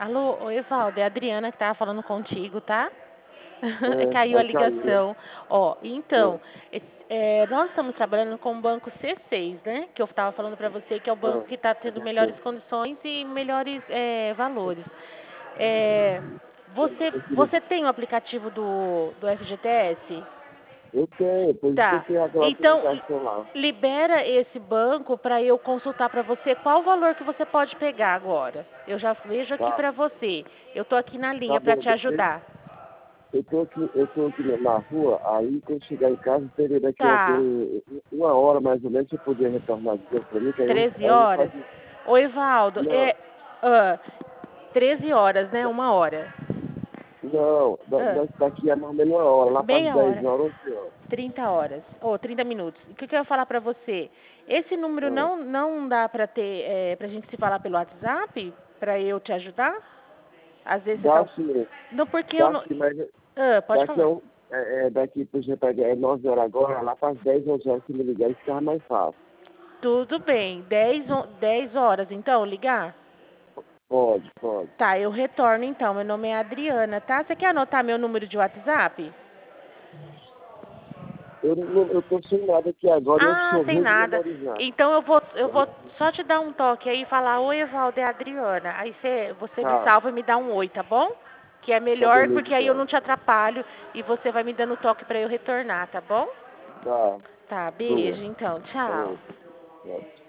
Alô, oi, Evaldo, é a Adriana que tava falando contigo, tá? Caiu a Aí caiu. ligação. Ó, então, Ah, nós estamos trabalhando com o banco C6, né? Que eu estava falando para você que é o banco ah, que está tendo melhores ok. condições e melhores valores. É, você tem o aplicativo do FGTS? Eu tenho, por isso que eu Tá. tenho aquela Então, aplicação lá. libera esse banco para eu consultar para você qual o valor que você pode pegar agora. Eu já vejo aqui Tá, para você. Eu tô aqui na tá linha para bom. te ajudar. Eu tô aqui na rua, aí quando chegar em casa, seria daqui a Tá. uma hora mais ou menos, você podia retornar dinheiro pra mim, que aí eu, 13 aí eu vou horas? fazer. Ô, Evaldo, Não, ah, 13 horas, né? Uma hora. não, Ah, daqui a mais ou menos uma hora, lá para as meia 10 hora. horas, 11 horas. 30 horas. Ou 30 minutos. O que eu ia falar pra você? Esse número Ah, não dá pra ter, pra gente se falar pelo WhatsApp? Pra eu te ajudar? Às vezes você tá. dá sim, Não, porque eu dá não. sim, mas Ah, pode daqui a falar. um, daqui, por exemplo, é 9 horas agora, lá para as 10 11 horas, se me ligar, isso fica mais fácil. Tudo bem. 10 horas, então, ligar? Pode, pode. Tá, eu retorno então. Meu nome é Adriana, tá? Você quer anotar meu número de WhatsApp? Eu tô sem nada aqui agora e eu Ah, sou sem ruim de nada. memorizar. Então eu vou só te dar um toque aí e falar, oi, Evaldo, é a Adriana. Aí você me Tá, salva e me dá um oi, tá bom? Que é tá melhor beleza porque aí eu não então. te atrapalho e você vai me dando toque pra eu retornar, tá bom? Tá, Tá, boa. beijo então, Tá tchau. bom. Tchau.